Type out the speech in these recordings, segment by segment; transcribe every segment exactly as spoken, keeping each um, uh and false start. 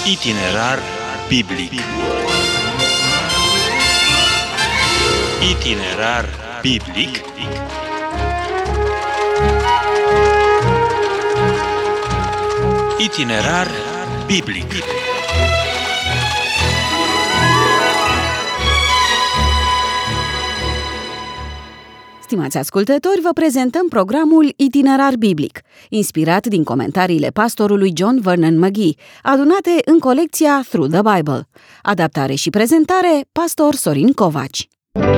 Itinerar biblic. Itinerar biblic. Itinerar biblic. Stimați ascultători, vă prezentăm programul Itinerar biblic, inspirat din comentariile pastorului John Vernon McGee, adunate în colecția Through the Bible. Adaptare și prezentare, pastor Sorin Covaci.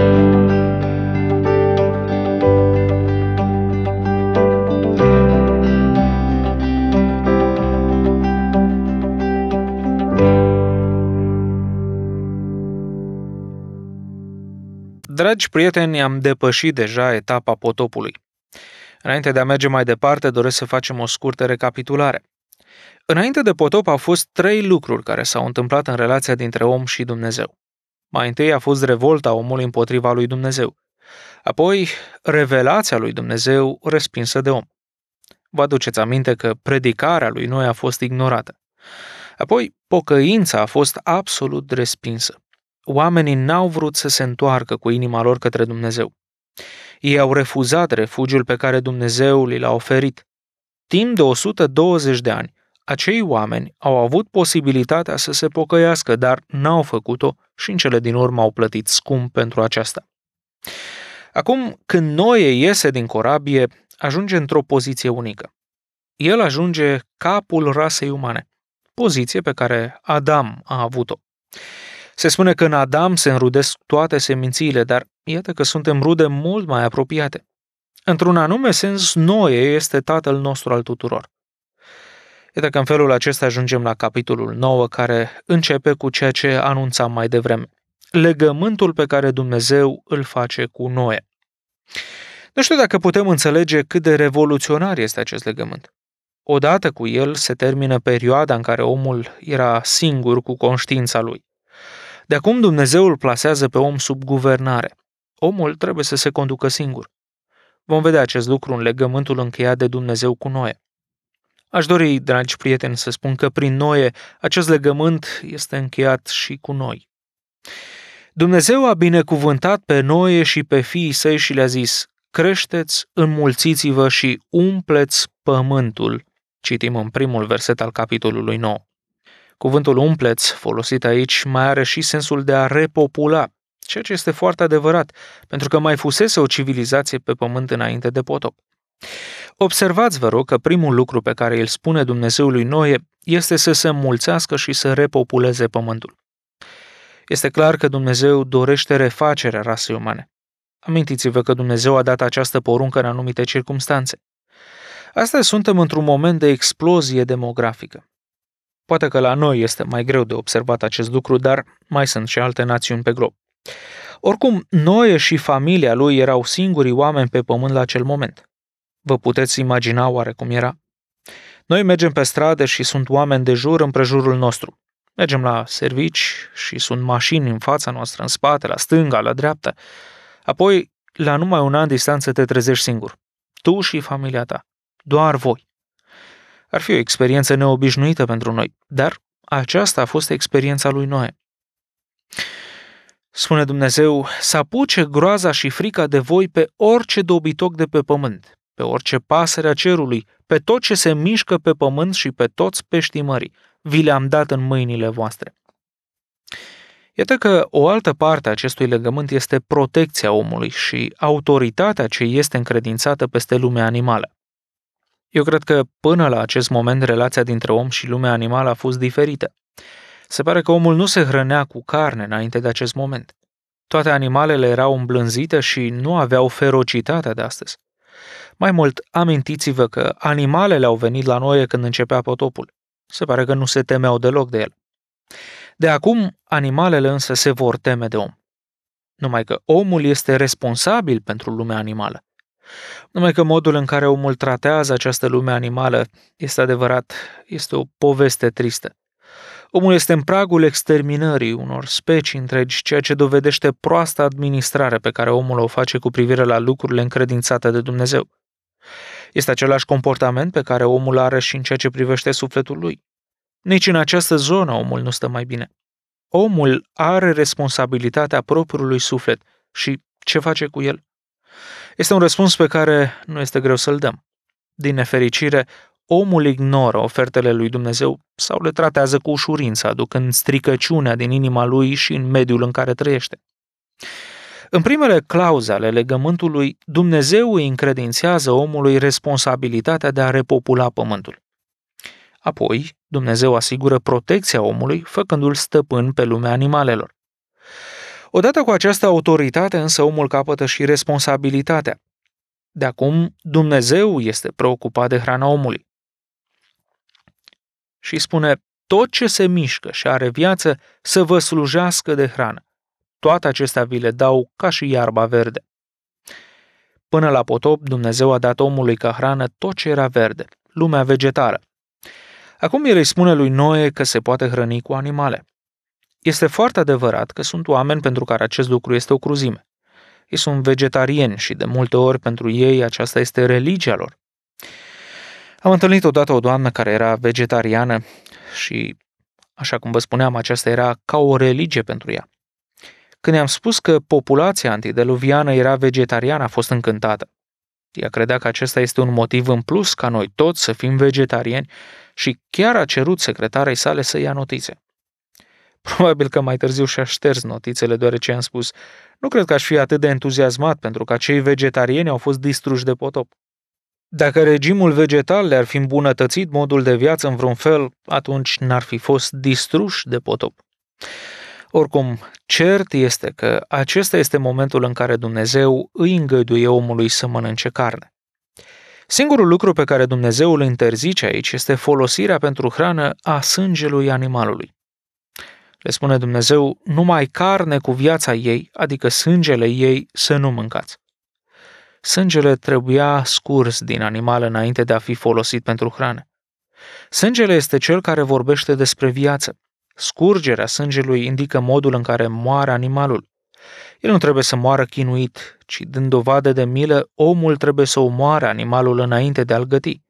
Dragi prieteni, am depășit deja etapa potopului. Înainte de a merge mai departe, doresc să facem o scurtă recapitulare. Înainte de potop au fost trei lucruri care s-au întâmplat în relația dintre om și Dumnezeu. Mai întâi a fost revolta omului împotriva lui Dumnezeu. Apoi, revelația lui Dumnezeu respinsă de om. Vă aduceți aminte că predicarea lui Noe a fost ignorată. Apoi, pocăința a fost absolut respinsă. Oamenii n-au vrut să se întoarcă cu inima lor către Dumnezeu. Ei au refuzat refugiul pe care Dumnezeu li l-a oferit. Timp de o sută douăzeci de ani, acei oameni au avut posibilitatea să se pocăiască, dar n-au făcut-o și în cele din urmă au plătit scump pentru aceasta. Acum, când Noe iese din corabie, ajunge într-o poziție unică. El ajunge capul rasei umane, poziție pe care Adam a avut-o. Se spune că în Adam se înrudesc toate semințiile, dar iată că suntem rude mult mai apropiate. Într-un anume sens, Noe este tatăl nostru al tuturor. Iată că în felul acesta ajungem la capitolul nouă, care începe cu ceea ce anunțam mai devreme. Legământul pe care Dumnezeu îl face cu Noe. Nu știu dacă putem înțelege cât de revoluționar este acest legământ. Odată cu el se termină perioada în care omul era singur cu conștiința lui. De acum Dumnezeu îl plasează pe om sub guvernare. Omul trebuie să se conducă singur. Vom vedea acest lucru în legământul încheiat de Dumnezeu cu Noe. Aș dori, dragi prieteni, să spun că prin Noe acest legământ este încheiat și cu noi. Dumnezeu a binecuvântat pe Noe și pe fiii săi și le-a zis: creșteți, înmulțiți-vă și umpleți pământul. Citim în primul verset al capitolului nouă. Cuvântul umpleți, folosit aici, mai are și sensul de a repopula, ceea ce este foarte adevărat, pentru că mai fusese o civilizație pe pământ înainte de potop. Observați, vă rog, că primul lucru pe care îl spune Dumnezeu lui Noe este să se înmulțească și să repopuleze pământul. Este clar că Dumnezeu dorește refacerea rasei umane. Amintiți-vă că Dumnezeu a dat această poruncă în anumite circumstanțe. Astăzi suntem într-un moment de explozie demografică. Poate că la noi este mai greu de observat acest lucru, dar mai sunt și alte națiuni pe glob. Oricum, Noe și familia lui erau singurii oameni pe pământ la acel moment. Vă puteți imagina oare cum era? Noi mergem pe stradă și sunt oameni de jur împrejurul nostru. Mergem la servici și sunt mașini în fața noastră, în spate, la stânga, la dreapta. Apoi, la numai un an distanță te trezești singur. Tu și familia ta. Doar voi. Ar fi o experiență neobișnuită pentru noi, dar aceasta a fost experiența lui Noe. Spune Dumnezeu: să apuce groaza și frica de voi pe orice dobitoc de pe pământ, pe orice pasăre a cerului, pe tot ce se mișcă pe pământ și pe toți peștii mării. Vi le-am dat în mâinile voastre. Iată că o altă parte a acestui legământ este protecția omului și autoritatea ce este încredințată peste lumea animală. Eu cred că până la acest moment relația dintre om și lumea animală a fost diferită. Se pare că omul nu se hrănea cu carne înainte de acest moment. Toate animalele erau îmblânzite și nu aveau ferocitatea de astăzi. Mai mult, amintiți-vă că animalele au venit la Noe când începea potopul. Se pare că nu se temeau deloc de el. De acum, animalele însă se vor teme de om. Numai că omul este responsabil pentru lumea animală. Numai că modul în care omul tratează această lume animală este adevărat, este o poveste tristă. Omul este în pragul exterminării unor specii întregi, ceea ce dovedește proasta administrare pe care omul o face cu privire la lucrurile încredințate de Dumnezeu. Este același comportament pe care omul are și în ceea ce privește sufletul lui. Nici în această zonă omul nu stă mai bine. Omul are responsabilitatea propriului suflet și ce face cu el? Este un răspuns pe care nu este greu să-l dăm. Din nefericire, omul ignoră ofertele lui Dumnezeu sau le tratează cu ușurință, aducând stricăciunea din inima lui și în mediul în care trăiește. În primele clauze ale legământului, Dumnezeu îi încredințează omului responsabilitatea de a repopula pământul. Apoi, Dumnezeu asigură protecția omului, făcându-l stăpân pe lumea animalelor. Odată cu această autoritate, însă, omul capătă și responsabilitatea. De acum, Dumnezeu este preocupat de hrana omului. Și spune, tot ce se mișcă și are viață să vă slujească de hrană. Toate acestea vi le dau ca și iarba verde. Până la potop, Dumnezeu a dat omului ca hrană tot ce era verde, lumea vegetală. Acum el îi spune lui Noe că se poate hrăni cu animale. Este foarte adevărat că sunt oameni pentru care acest lucru este o cruzime. Ei sunt vegetariani și de multe ori pentru ei aceasta este religia lor. Am întâlnit odată o doamnă care era vegetariană și, așa cum vă spuneam, aceasta era ca o religie pentru ea. Când i-am spus că populația antideluviană era vegetariană, a fost încântată. Ea credea că acesta este un motiv în plus ca noi toți să fim vegetariani și chiar a cerut secretarei sale să ia notițe. Probabil că mai târziu și-a șters notițele, deoarece i-am spus, nu cred că aș fi atât de entuziasmat pentru că cei vegetariani au fost distruși de potop. Dacă regimul vegetal le-ar fi îmbunătățit modul de viață în vreun fel, atunci n-ar fi fost distruși de potop. Oricum, cert este că acesta este momentul în care Dumnezeu îi îngăduie omului să mănânce carne. Singurul lucru pe care Dumnezeu îl interzice aici este folosirea pentru hrană a sângelui animalului. Le spune Dumnezeu, numai carne cu viața ei, adică sângele ei, să nu mâncați. Sângele trebuia scurs din animal înainte de a fi folosit pentru hrană. Sângele este cel care vorbește despre viață. Scurgerea sângelui indică modul în care moare animalul. El nu trebuie să moară chinuit, ci dând dovadă de milă, omul trebuie să omoare animalul înainte de a-l găti.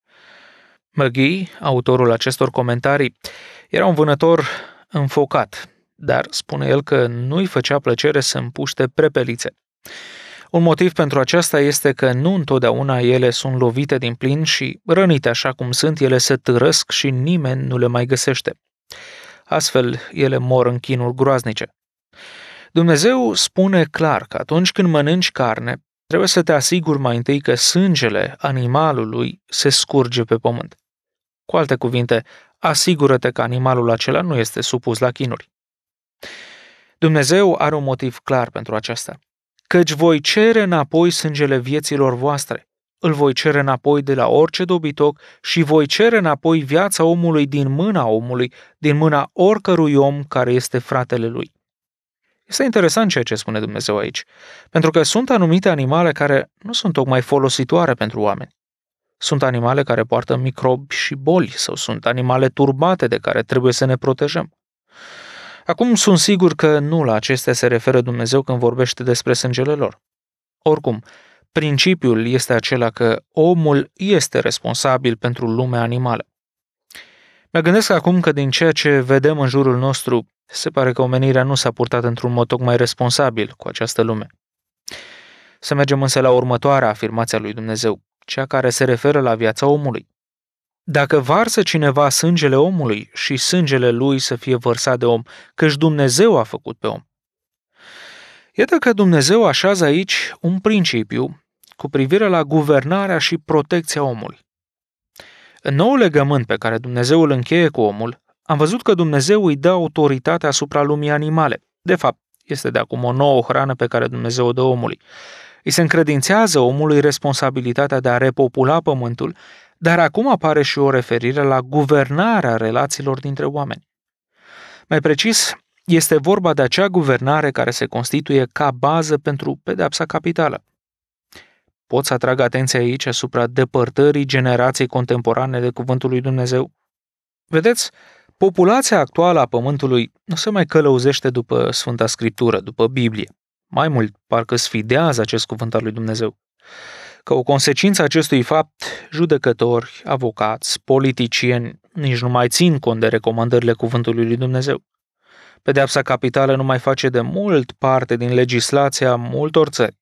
McGee, autorul acestor comentarii, era un vânător înfocat, dar spune el că nu-i făcea plăcere să împuște prepelițe. Un motiv pentru aceasta este că nu întotdeauna ele sunt lovite din plin și, rănite așa cum sunt, ele se târăsc și nimeni nu le mai găsește. Astfel, ele mor în chinuri groaznice. Dumnezeu spune clar că atunci când mănânci carne, trebuie să te asiguri mai întâi că sângele animalului se scurge pe pământ. Cu alte cuvinte, asigură-te că animalul acela nu este supus la chinuri. Dumnezeu are un motiv clar pentru aceasta. Căci voi cere înapoi sângele vieților voastre, îl voi cere înapoi de la orice dobitoc și voi cere înapoi viața omului din mâna omului, din mâna oricărui om care este fratele lui. Este interesant ceea ce spune Dumnezeu aici, pentru că sunt anumite animale care nu sunt tocmai folositoare pentru oameni. Sunt animale care poartă microbi și boli sau sunt animale turbate de care trebuie să ne protejăm. Acum sunt sigur că nu la acestea se referă Dumnezeu când vorbește despre sângele lor. Oricum, principiul este acela că omul este responsabil pentru lumea animală. Mă gândesc acum că din ceea ce vedem în jurul nostru, se pare că omenirea nu s-a purtat într-un mod tocmai responsabil cu această lume. Să mergem însă la următoarea afirmație a lui Dumnezeu, cea care se referă la viața omului. Dacă varsă cineva sângele omului și sângele lui să fie vărsat de om, căci Dumnezeu a făcut pe om. Iată că Dumnezeu așează aici un principiu cu privire la guvernarea și protecția omului. În noul legământ pe care Dumnezeu îl încheie cu omul, am văzut că Dumnezeu îi dă autoritate asupra lumii animale. De fapt, este de acum o nouă hrană pe care Dumnezeu o dă omului. Îi se încredințează omului responsabilitatea de a repopula pământul, dar acum apare și o referire la guvernarea relațiilor dintre oameni. Mai precis, este vorba de acea guvernare care se constituie ca bază pentru pedeapsa capitală. Pot să atrag atenția aici asupra depărtării generației contemporane de cuvântul lui Dumnezeu? Vedeți, populația actuală a Pământului nu se mai călăuzește după Sfânta Scriptură, după Biblie. Mai mult, parcă sfidează acest cuvânt al lui Dumnezeu. Ca o consecință a acestui fapt, judecători, avocați, politicieni nici nu mai țin cont de recomandările cuvântului lui Dumnezeu. Pedeapsa capitală nu mai face de mult parte din legislația multor țări.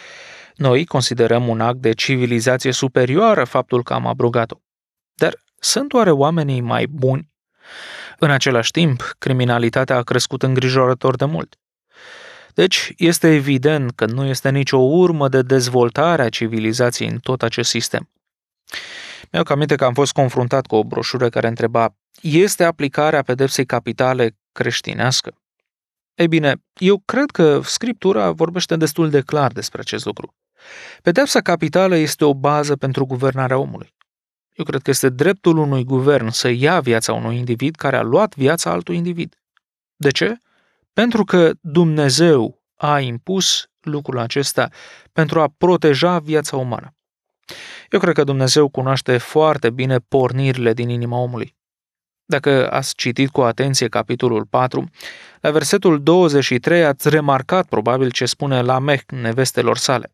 Noi considerăm un act de civilizație superioară faptul că am abrogat-o. Dar sunt oare oamenii mai buni? În același timp, criminalitatea a crescut îngrijorător de mult. Deci, este evident că nu este nicio urmă de dezvoltare a civilizației în tot acest sistem. Mi-au aminte că am fost confruntat cu o broșură care întreba: este aplicarea pedepsei capitale creștinească? Ei bine, eu cred că Scriptura vorbește destul de clar despre acest lucru. Pedepsa capitală este o bază pentru guvernarea omului. Eu cred că este dreptul unui guvern să ia viața unui individ care a luat viața altui individ. De ce? Pentru că Dumnezeu a impus lucrul acesta pentru a proteja viața umană. Eu cred că Dumnezeu cunoaște foarte bine pornirile din inima omului. Dacă ați citit cu atenție capitolul patru, la versetul douăzeci și trei ați remarcat probabil ce spune Lamech nevestelor sale.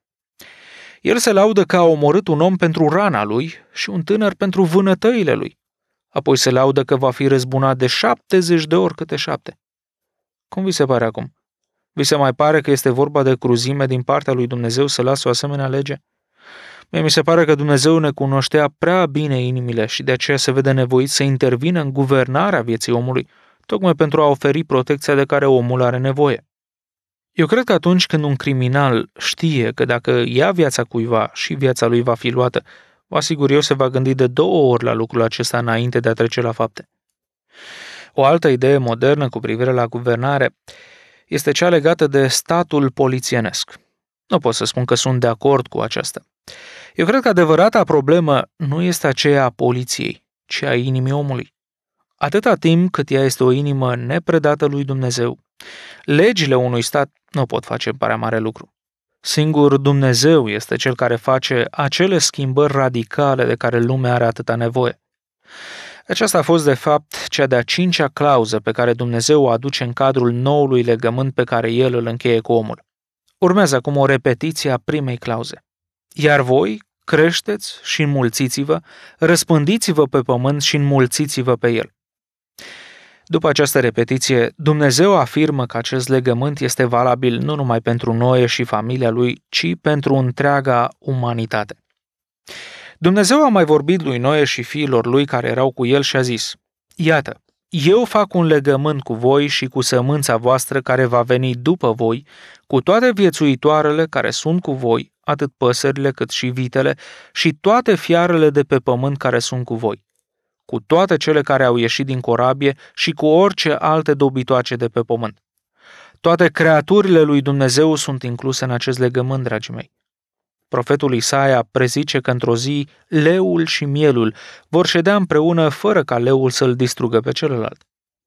El se laudă că a omorât un om pentru rana lui și un tânăr pentru vânătăile lui. Apoi se laudă că va fi răzbunat de șaptezeci de ori câte șapte. Cum vi se pare acum? Vi se mai pare că este vorba de cruzime din partea lui Dumnezeu să lasă o asemenea lege? Mie mi se pare că Dumnezeu ne cunoștea prea bine inimile și de aceea se vede nevoit să intervină în guvernarea vieții omului, tocmai pentru a oferi protecția de care omul are nevoie. Eu cred că atunci când un criminal știe că dacă ia viața cuiva și viața lui va fi luată, vă asigur eu se va gândi de două ori la lucrul acesta înainte de a trece la fapte. O altă idee modernă cu privire la guvernare este cea legată de statul polițienesc. Nu pot să spun că sunt de acord cu aceasta. Eu cred că adevărata problemă nu este aceea a poliției, ci a inimii omului. Atâta timp cât ea este o inimă nepredată lui Dumnezeu, legile unui stat nu pot face prea mare lucru. Singur Dumnezeu este cel care face acele schimbări radicale de care lumea are atâta nevoie. Aceasta a fost, de fapt, cea de-a cincea clauză pe care Dumnezeu o aduce în cadrul noului legământ pe care El îl încheie cu omul. Urmează acum o repetiție a primei clauze. Iar voi creșteți și înmulțiți-vă, răspândiți-vă pe pământ și înmulțiți-vă pe el. După această repetiție, Dumnezeu afirmă că acest legământ este valabil nu numai pentru Noe și familia lui, ci pentru întreaga umanitate. Dumnezeu a mai vorbit lui Noe și fiilor lui care erau cu el și a zis: iată, eu fac un legământ cu voi și cu sămânța voastră care va veni după voi, cu toate viețuitoarele care sunt cu voi, atât păsările cât și vitele, și toate fiarele de pe pământ care sunt cu voi, cu toate cele care au ieșit din corabie și cu orice alte dobitoace de pe pământ. Toate creaturile lui Dumnezeu sunt incluse în acest legământ, dragii mei. Profetul Isaia prezice că într-o zi leul și mielul vor ședea împreună fără ca leul să-l distrugă pe celălalt.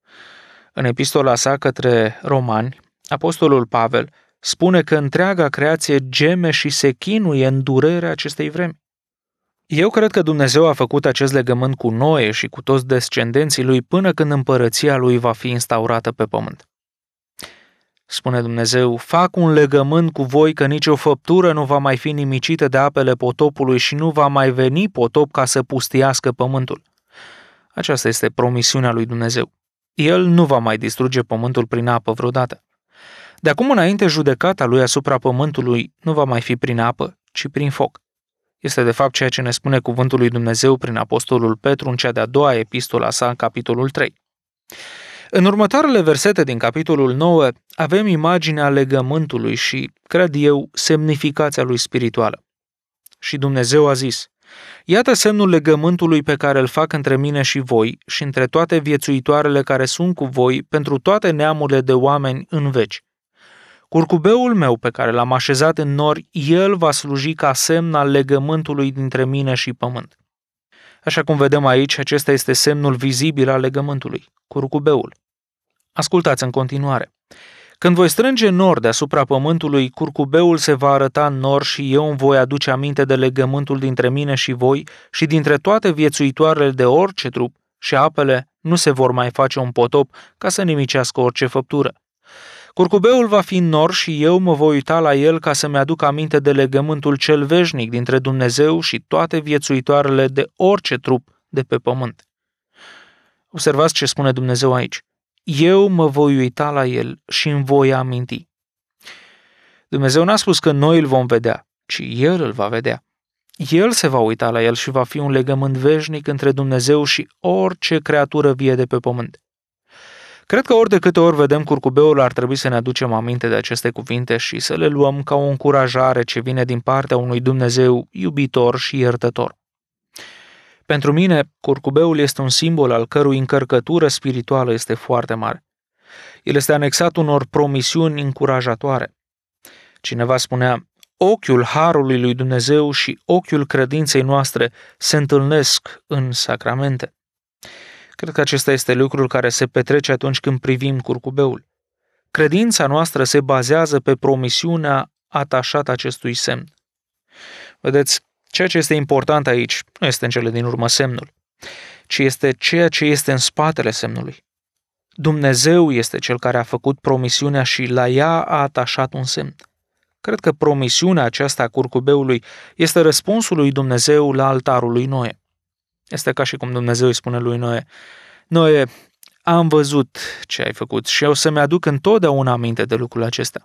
În epistola sa către romani, apostolul Pavel spune că întreaga creație geme și se chinuie în durerea acestei vremi. Eu cred că Dumnezeu a făcut acest legământ cu Noe și cu toți descendenții lui până când împărăția lui va fi instaurată pe pământ. Spune Dumnezeu: fac un legământ cu voi că nicio făptură nu va mai fi nimicită de apele potopului și nu va mai veni potop ca să pustiască pământul. Aceasta este promisiunea lui Dumnezeu. El nu va mai distruge pământul prin apă vreodată. De acum înainte, judecata lui asupra pământului nu va mai fi prin apă, ci prin foc. Este de fapt ceea ce ne spune cuvântul lui Dumnezeu prin apostolul Petru în cea de-a doua epistola sa, în capitolul trei. În următoarele versete din capitolul nouă avem imaginea legământului și, cred eu, semnificația lui spirituală. Și Dumnezeu a zis: iată semnul legământului pe care îl fac între mine și voi și între toate viețuitoarele care sunt cu voi pentru toate neamurile de oameni în veci. Curcubeul meu pe care l-am așezat în nori, el va sluji ca semn al legământului dintre mine și pământ. Așa cum vedem aici, acesta este semnul vizibil al legământului, curcubeul. Ascultați în continuare. Când voi strânge nor deasupra pământului, curcubeul se va arăta în nor și eu îmi voi aduce aminte de legământul dintre mine și voi și dintre toate viețuitoarele de orice trup și apele nu se vor mai face un potop ca să nimicească orice făptură. Curcubeul va fi în nor și eu mă voi uita la el ca să-mi aduc aminte de legământul cel veșnic dintre Dumnezeu și toate viețuitoarele de orice trup de pe pământ. Observați ce spune Dumnezeu aici. Eu mă voi uita la el și îmi voi aminti. Dumnezeu n-a spus că noi îl vom vedea, ci el îl va vedea. El se va uita la el și va fi un legământ veșnic între Dumnezeu și orice creatură vie de pe pământ. Cred că ori de câte ori vedem curcubeul, ar trebui să ne aducem aminte de aceste cuvinte și să le luăm ca o încurajare ce vine din partea unui Dumnezeu iubitor și iertător. Pentru mine, curcubeul este un simbol al cărui încărcătură spirituală este foarte mare. El este anexat unor promisiuni încurajatoare. Cineva spunea, ochiul harului lui Dumnezeu și ochiul credinței noastre se întâlnesc în sacramente. Cred că acesta este lucrul care se petrece atunci când privim curcubeul. Credința noastră se bazează pe promisiunea atașată acestui semn. Vedeți, ceea ce este important aici nu este în cele din urmă semnul, ci este ceea ce este în spatele semnului. Dumnezeu este cel care a făcut promisiunea și la ea a atașat un semn. Cred că promisiunea aceasta a curcubeului este răspunsul lui Dumnezeu la altarul lui Noe. Este ca și cum Dumnezeu îi spune lui Noe, Noe, am văzut ce ai făcut și o să-mi aduc întotdeauna aminte de lucrul acesta.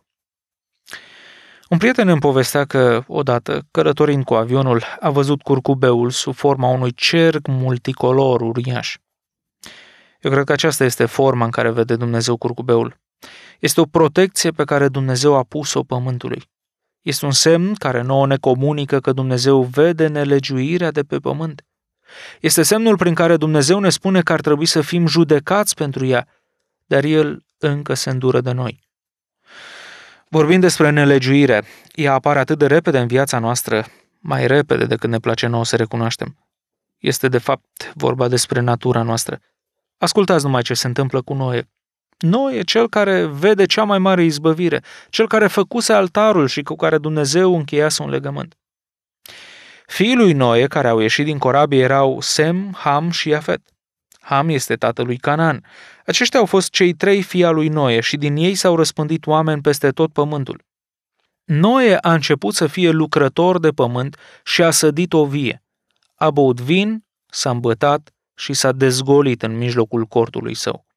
Un prieten îmi povestea că, odată, călătorind cu avionul, a văzut curcubeul sub forma unui cerc multicolor uriaș. Eu cred că aceasta este forma în care vede Dumnezeu curcubeul. Este o protecție pe care Dumnezeu a pus-o pământului. Este un semn care nouă ne comunică că Dumnezeu vede nelegiuirea de pe pământ. Este semnul prin care Dumnezeu ne spune că ar trebui să fim judecați pentru ea, dar El încă se îndură de noi. Vorbind despre nelegiuire, ea apare atât de repede în viața noastră, mai repede decât ne place nouă să recunoaștem. Este de fapt vorba despre natura noastră. Ascultați numai ce se întâmplă cu Noe. Noe e cel care vede cea mai mare izbăvire, cel care făcuse altarul și cu care Dumnezeu încheiase un legământ. Fiii lui Noe care au ieșit din corabie erau Sem, Ham și Iafet. Ham este tatălui Canaan. Aceștia au fost cei trei fii al lui Noe și din ei s-au răspândit oameni peste tot pământul. Noe a început să fie lucrător de pământ și a sădit o vie. A băut vin, s-a îmbătat și s-a dezgolit în mijlocul cortului său.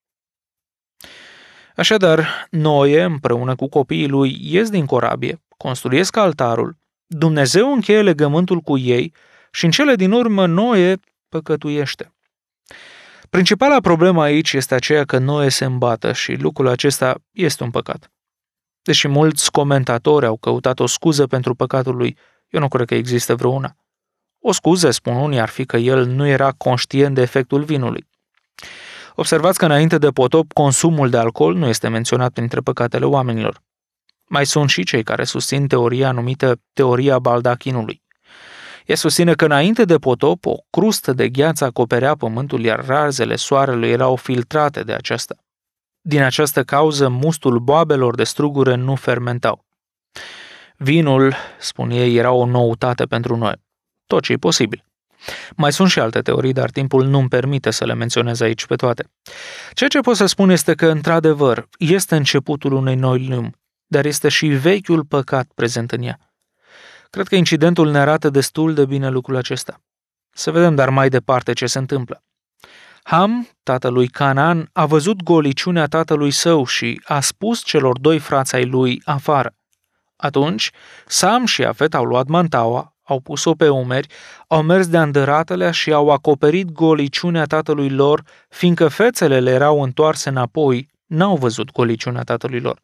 Așadar, Noe, împreună cu copiii lui, ies din corabie, construiesc altarul, Dumnezeu încheie legământul cu ei și în cele din urmă Noe păcătuiește. Principala problemă aici este aceea că Noe se îmbată și lucrul acesta este un păcat. Deși mulți comentatori au căutat o scuză pentru păcatul lui, eu nu cred că există vreuna. O scuză, spun unii, ar fi că el nu era conștient de efectul vinului. Observați că înainte de potop, consumul de alcool nu este menționat printre păcatele oamenilor. Mai sunt și cei care susțin teoria numită teoria baldachinului. Ea susține că înainte de potop, o crustă de gheață acoperea pământul, iar razele soarelui erau filtrate de aceasta. Din această cauză, mustul boabelor de strugure nu fermentau. Vinul, spun ei, era o noutate pentru noi. Tot ce e posibil. Mai sunt și alte teorii, dar timpul nu-mi permite să le menționez aici pe toate. Ceea ce pot să spun este că, într-adevăr, este începutul unei noi lumi, dar este și vechiul păcat prezent în ea. Cred că incidentul ne arată destul de bine lucrul acesta. Să vedem dar mai departe ce se întâmplă. Ham, tatălui Canaan, a văzut goliciunea tatălui său și a spus celor doi frați ai lui afară. Atunci, Sam și Iafet au luat mantaua, au pus-o pe umeri, au mers de-a îndăratelea și au acoperit goliciunea tatălui lor, fiindcă fețele le erau întoarse înapoi, n-au văzut goliciunea tatălui lor.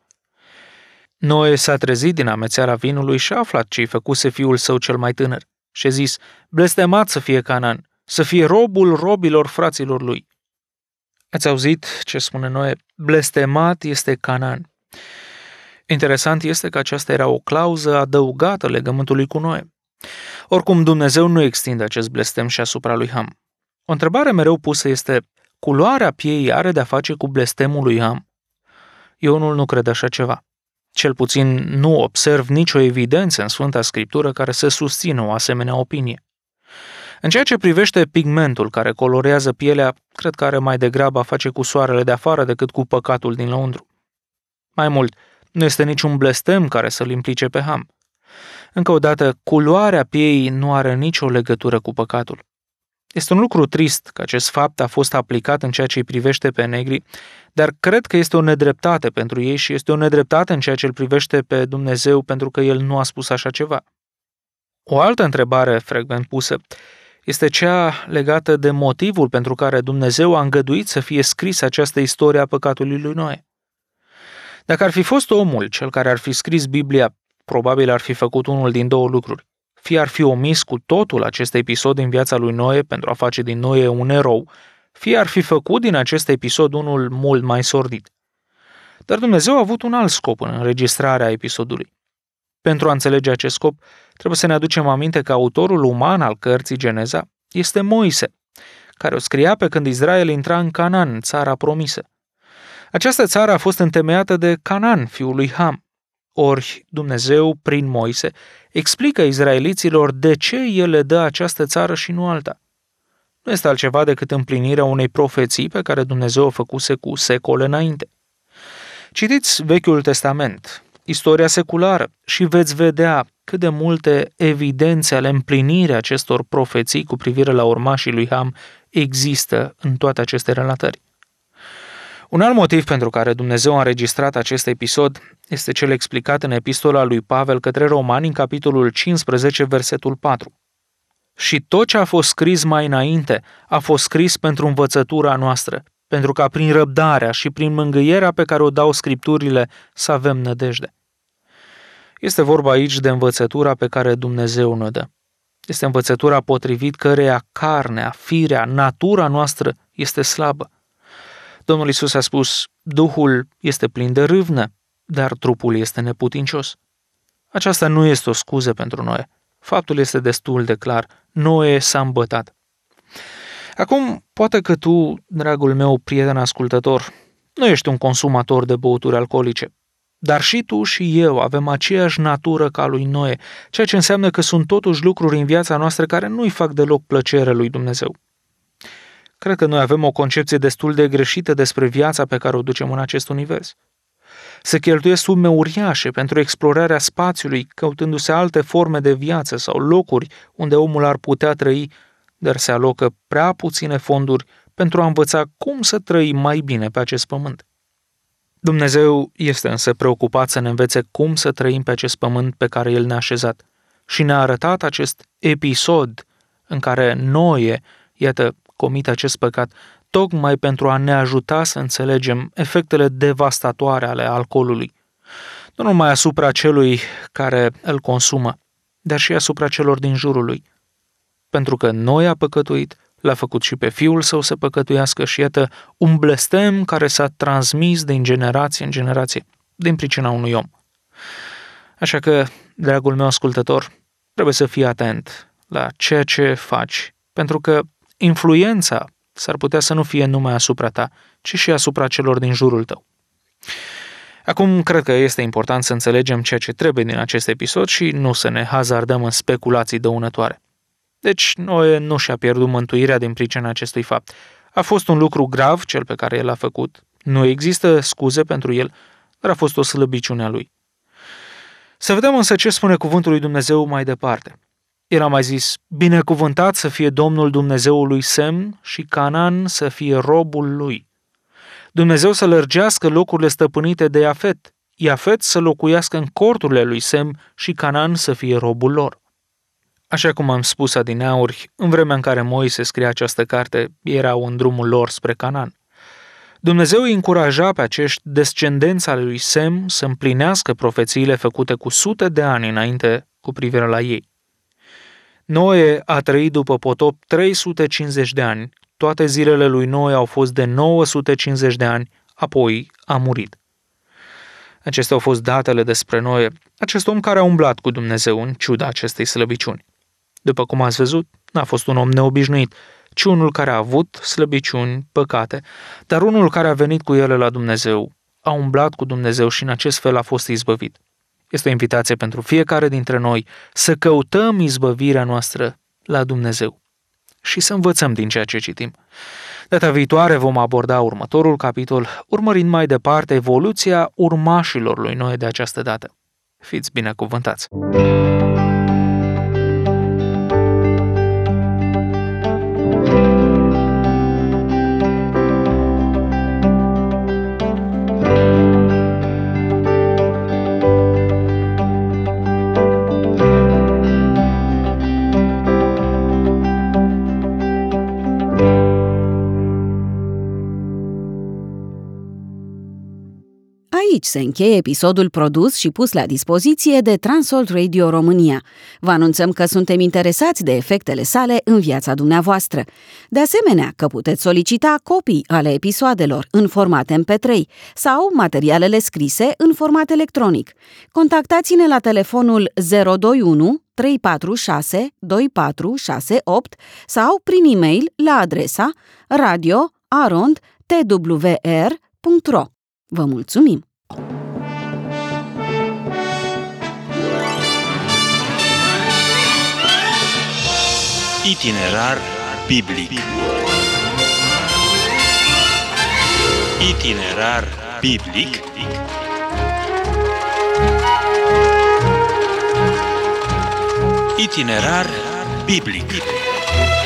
Noe s-a trezit din amețeala vinului și a aflat ce-i făcuse fiul său cel mai tânăr și a zis, blestemat să fie Canaan, să fie robul robilor fraților lui. Ați auzit ce spune Noe? Blestemat este Canaan. Interesant este că aceasta era o clauză adăugată legământului cu Noe. Oricum, Dumnezeu nu extinde acest blestem și asupra lui Ham. O întrebare mereu pusă este, culoarea piei are de-a face cu blestemul lui Ham? Eu unul nu cred așa ceva. Cel puțin nu observ nicio evidență în Sfânta Scriptură care să susțină o asemenea opinie. În ceea ce privește pigmentul care colorează pielea, cred că are mai degrabă a face cu soarele de afară decât cu păcatul din lăuntru. Mai mult, nu este niciun blestem care să-l implice pe Ham. Încă o dată, culoarea piei nu are nicio legătură cu păcatul. Este un lucru trist că acest fapt a fost aplicat în ceea ce îi privește pe negri, dar cred că este o nedreptate pentru ei și este o nedreptate în ceea ce îl privește pe Dumnezeu pentru că El nu a spus așa ceva. O altă întrebare frecvent pusă este cea legată de motivul pentru care Dumnezeu a îngăduit să fie scris această istorie a păcatului lui Noe. Dacă ar fi fost omul cel care ar fi scris Biblia, probabil ar fi făcut unul din două lucruri. Fie ar fi omis cu totul acest episod din viața lui Noe pentru a face din Noe un erou, fie ar fi făcut din acest episod unul mult mai sordid. Dar Dumnezeu a avut un alt scop în înregistrarea episodului. Pentru a înțelege acest scop, trebuie să ne aducem aminte că autorul uman al cărții Geneza este Moise, care o scria pe când Israel intra în Canaan, țara promisă. Această țară a fost întemeiată de Canaan, fiul lui Ham. Ori Dumnezeu, prin Moise, explică izraeliților de ce El le dă această țară și nu alta. Nu este altceva decât împlinirea unei profeții pe care Dumnezeu o făcuse cu secole înainte. Citiți Vechiul Testament, istoria seculară, și veți vedea cât de multe evidențe ale împlinirii acestor profeții cu privire la urmașii lui Ham există în toate aceste relatări. Un alt motiv pentru care Dumnezeu a înregistrat acest episod este cel explicat în epistola lui Pavel către Romani, în capitolul cincisprezece, versetul patru. Și tot ce a fost scris mai înainte a fost scris pentru învățătura noastră, pentru ca prin răbdarea și prin mângâierea pe care o dau Scripturile să avem nădejde. Este vorba aici de învățătura pe care Dumnezeu ne dă. Este învățătura potrivit căreia carnea, firea, natura noastră este slabă. Domnul Iisus a spus, Duhul este plin de râvnă, dar trupul este neputincios. Aceasta nu este o scuză pentru Noe. Faptul este destul de clar. Noe s-a îmbătat. Acum, poate că tu, dragul meu prieten ascultător, nu ești un consumator de băuturi alcoolice, dar și tu și eu avem aceeași natură ca lui Noe, ceea ce înseamnă că sunt totuși lucruri în viața noastră care nu-i fac deloc plăcere lui Dumnezeu. Cred că noi avem o concepție destul de greșită despre viața pe care o ducem în acest univers. Se cheltuie sume uriașe pentru explorarea spațiului, căutându-se alte forme de viață sau locuri unde omul ar putea trăi, dar se alocă prea puține fonduri pentru a învăța cum să trăim mai bine pe acest pământ. Dumnezeu este însă preocupat să ne învețe cum să trăim pe acest pământ pe care El ne-a așezat și ne-a arătat acest episod în care Noe, iată, comite acest păcat, tocmai pentru a ne ajuta să înțelegem efectele devastatoare ale alcoolului, nu numai asupra celui care îl consumă, dar și asupra celor din jurul lui. Pentru că Noe a păcătuit, l-a făcut și pe fiul său să păcătuiască și iată un blestem care s-a transmis din generație în generație, din pricina unui om. Așa că, dragul meu ascultător, trebuie să fii atent la ceea ce faci, pentru că influența s-ar putea să nu fie numai asupra ta, ci și asupra celor din jurul tău. Acum, cred că este important să înțelegem ceea ce trebuie din acest episod și nu să ne hazardăm în speculații dăunătoare. Deci, Noe nu și-a pierdut mântuirea din pricina acestui fapt. A fost un lucru grav cel pe care el l-a făcut. Nu există scuze pentru el, dar a fost o slăbiciune a lui. Să vedem însă ce spune cuvântul lui Dumnezeu mai departe. El a mai zis, binecuvântat să fie Domnul Dumnezeului Sem și Canaan să fie robul lui. Dumnezeu să lărgească locurile stăpânite de Iafet, Iafet să locuiască în corturile lui Sem și Canaan să fie robul lor. Așa cum am spus adineauri, în vremea în care Moise scria această carte, erau în drumul lor spre Canaan. Dumnezeu îi încuraja pe acești descendenți ale lui Sem să împlinească profețiile făcute cu sute de ani înainte cu privire la ei. Noe a trăit după potop trei sute cincizeci de ani, toate zilele lui Noe au fost de nouă sute cincizeci de ani, apoi a murit. Acestea au fost datele despre Noe, acest om care a umblat cu Dumnezeu în ciuda acestei slăbiciuni. După cum ați văzut, n-a fost un om neobișnuit, ci unul care a avut slăbiciuni, păcate, dar unul care a venit cu ele la Dumnezeu, a umblat cu Dumnezeu și în acest fel a fost izbăvit. Este o invitație pentru fiecare dintre noi să căutăm izbăvirea noastră la Dumnezeu și să învățăm din ceea ce citim. Data viitoare vom aborda următorul capitol, urmărind mai departe evoluția urmașilor lui Noe de această dată. Fiți binecuvântați! Aici se încheie episodul produs și pus la dispoziție de Transworld Radio România. Vă anunțăm că suntem interesați de efectele sale în viața dumneavoastră. De asemenea, că puteți solicita copii ale episoadelor în format M P trei sau materialele scrise în format electronic. Contactați-ne la telefonul zero doi unu trei patru șase doi patru șase opt sau prin e-mail la adresa radio arond t w r punct r o. Vă mulțumim! Itinerar biblic. Itinerar biblic. Itinerar biblic.